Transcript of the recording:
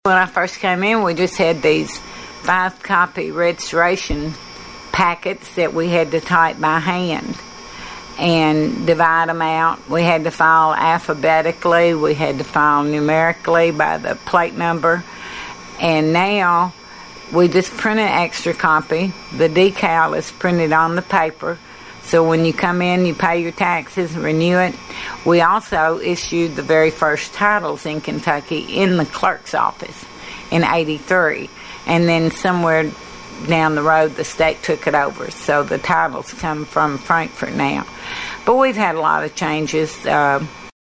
When I first came in, we just had these 5-copy registration packets that we had to type by hand and divide them out. We had to file alphabetically. We had to file numerically by the plate number. And now we just print an extra copy. The decal is printed on the paper. So when you come in, you pay your taxes, renew it. We also issued the very first titles in Kentucky in the clerk's office in '83. And then somewhere down the road, the state took it over. So the titles come from Frankfort now. But we've had a lot of changes.